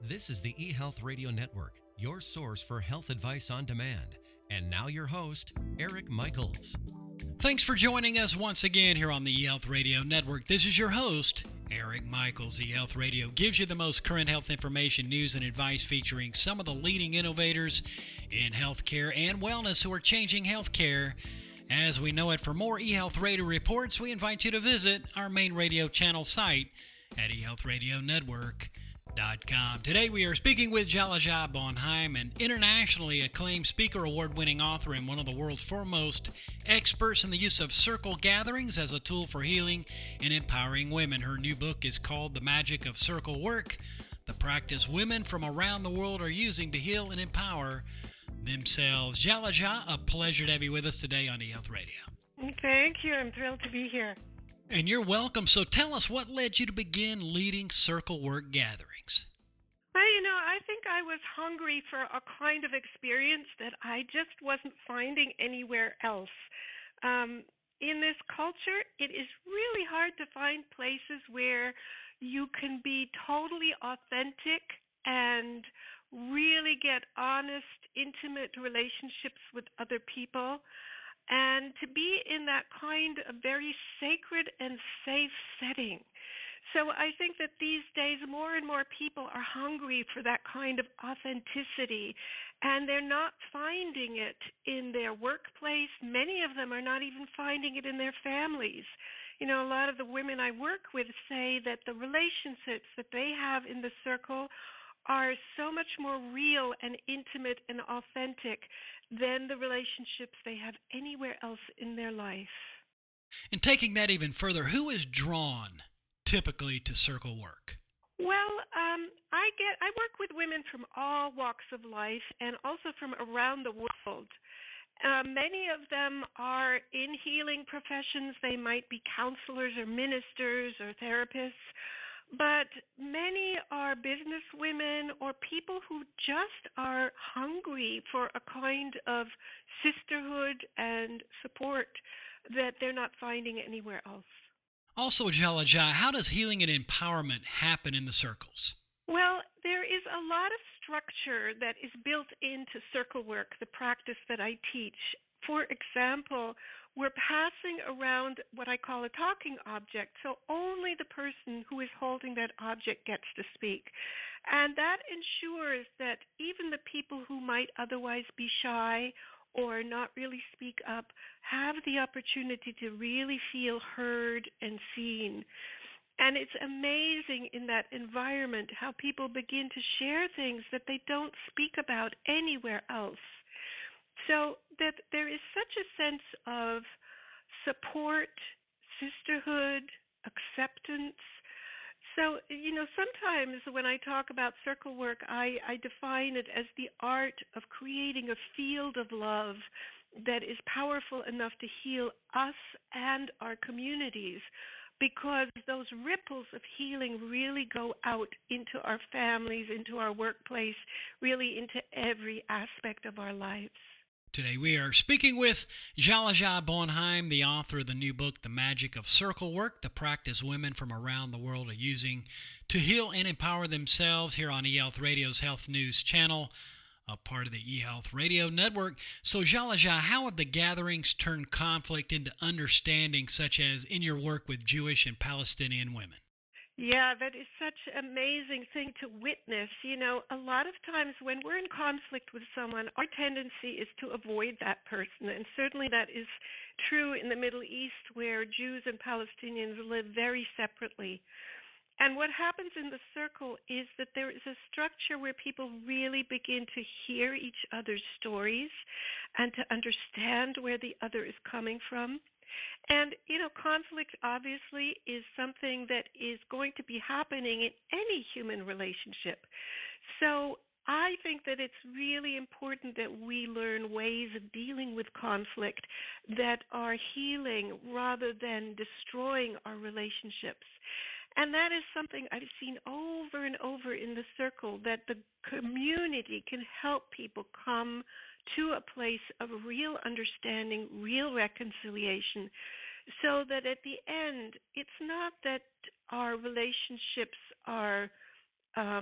This is the eHealth Radio Network, your source for health advice on demand. And now your host, Eric Michaels. Thanks for joining us once again here on the eHealth Radio Network. This is your host, Eric Michaels. eHealth Radio gives you the most current health information, news, and advice featuring some of the leading innovators in healthcare and wellness who are changing healthcare as we know it. For more eHealth Radio reports, we invite you to visit our main radio channel site at eHealthRadioNetwork.com. Today we are speaking with Jalajah Bonheim, an internationally acclaimed speaker, award-winning author, and one of the world's foremost experts in the use of circle gatherings as a tool for healing and empowering women. Her new book is called The Magic of Circle Work, the practice women from around the world are using to heal and empower themselves. Jalajah, a pleasure to have you with us today on eHealth Radio. Thank you. I'm thrilled to be here. And you're welcome. So tell us, what led you to begin leading circle work gatherings? Well, I think I was hungry for a kind of experience that I just wasn't finding anywhere else. In this culture, it is really hard to find places where you can be totally authentic and really get honest, intimate relationships with other people, and to be in that kind of very sacred and safe setting. So I think that these days more and more people are hungry for that kind of authenticity, and they're not finding it in their workplace. Many of them are not even finding it in their families. A lot of the women I work with say that the relationships that they have in the circle are so much more real and intimate and authentic than the relationships they have anywhere else in their life. And taking that even further, who is drawn typically to circle work? Well, I work with women from all walks of life and also from around the world. Many of them are in healing professions. They might be counselors or ministers or therapists. But many are business women or people who just are hungry for a kind of sisterhood and support that they're not finding anywhere else. Also, Jalajah, how does healing and empowerment happen in the circles? Well, there is a lot of structure that is built into circle work, the practice that I teach. For example, we're passing around what I call a talking object, so only the person who is holding that object gets to speak. And that ensures that even the people who might otherwise be shy or not really speak up have the opportunity to really feel heard and seen. And it's amazing in that environment how people begin to share things that they don't speak about anywhere else. So that there is such a sense of support, sisterhood, acceptance. So, sometimes when I talk about circle work, I define it as the art of creating a field of love that is powerful enough to heal us and our communities, because those ripples of healing really go out into our families, into our workplace, really into every aspect of our lives. Today we are speaking with Jalajah Bonheim, the author of the new book, The Magic of Circle Work, the practice women from around the world are using to heal and empower themselves, here on eHealth Radio's Health News channel, a part of the eHealth Radio Network. So Jalajah, how have the gatherings turned conflict into understanding, such as in your work with Jewish and Palestinian women? Yeah, that is such an amazing thing to witness. A lot of times when we're in conflict with someone, our tendency is to avoid that person. And certainly that is true in the Middle East, where Jews and Palestinians live very separately. And what happens in the circle is that there is a structure where people really begin to hear each other's stories and to understand where the other is coming from. And, conflict obviously is something that is going to be happening in any human relationship. So I think that it's really important that we learn ways of dealing with conflict that are healing rather than destroying our relationships. And that is something I've seen over and over in the circle, that the community can help people come to a place of real understanding, real reconciliation, so that at the end, it's not that our relationships are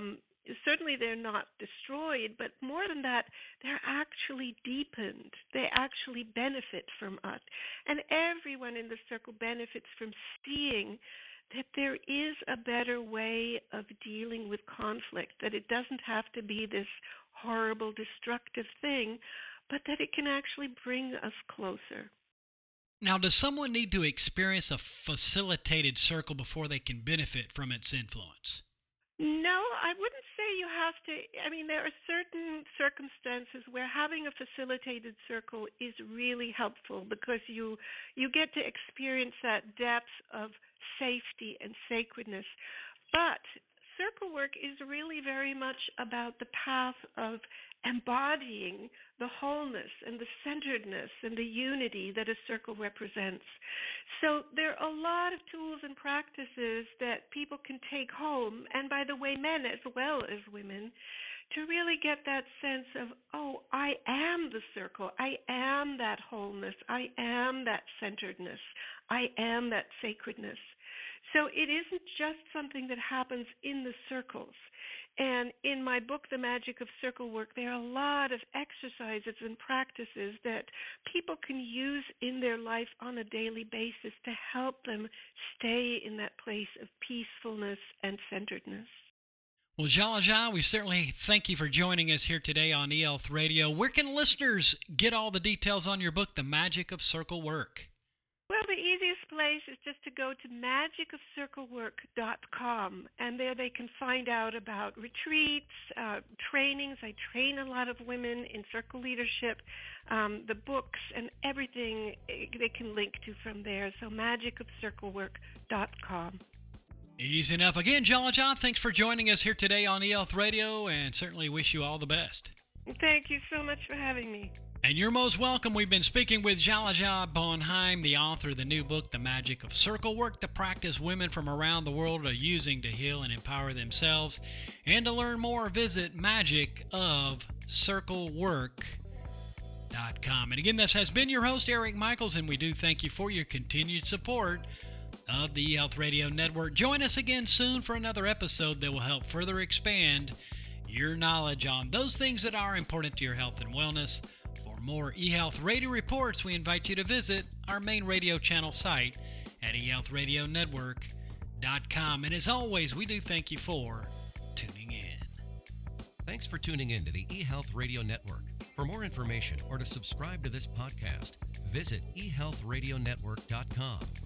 certainly they're not destroyed, but more than that, they're actually deepened. They actually benefit from us. And everyone in the circle benefits from seeing that there is a better way of dealing with conflict, that it doesn't have to be this horrible, destructive thing, but that it can actually bring us closer. Now, does someone need to experience a facilitated circle before they can benefit from its influence? No, I wouldn't say you have to. I mean, there are certain circumstances where having a facilitated circle is really helpful because you get to experience that depth of safety and sacredness. But circle work is really very much about the path of embodying the wholeness and the centeredness and the unity that a circle represents. So there are a lot of tools and practices that people can take home, and by the way, men as well as women, to really get that sense of, oh, I am the circle. I am that wholeness. I am that centeredness. I am that sacredness. So it isn't just something that happens in the circles. And in my book, The Magic of Circle Work, there are a lot of exercises and practices that people can use in their life on a daily basis to help them stay in that place of peacefulness and centeredness. Well, Jala, we certainly thank you for joining us here today on eHealth Radio. Where can listeners get all the details on your book, The Magic of Circle Work? Well, the easiest place is just to go to magicofcirclework.com, and there they can find out about retreats, trainings. I train a lot of women in circle leadership, the books, and everything they can link to from there. So magicofcirclework.com. Easy enough. Again, Jala, thanks for joining us here today on eHealth Radio, and certainly wish you all the best. Thank you so much for having me. And you're most welcome. We've been speaking with Jala Bonheim, the author of the new book, The Magic of Circle Work, the practice women from around the world are using to heal and empower themselves. And to learn more, visit magicofcirclework.com. And again, this has been your host, Eric Michaels, and we do thank you for your continued support of the eHealth Radio Network. Join us again soon for another episode that will help further expand your knowledge on those things that are important to your health and wellness. For more eHealth Radio reports, we invite you to visit our main radio channel site at eHealthRadioNetwork.com. And as always, we do thank you for tuning in. Thanks for tuning in to the eHealth Radio Network. For more information or to subscribe to this podcast, visit eHealthRadioNetwork.com.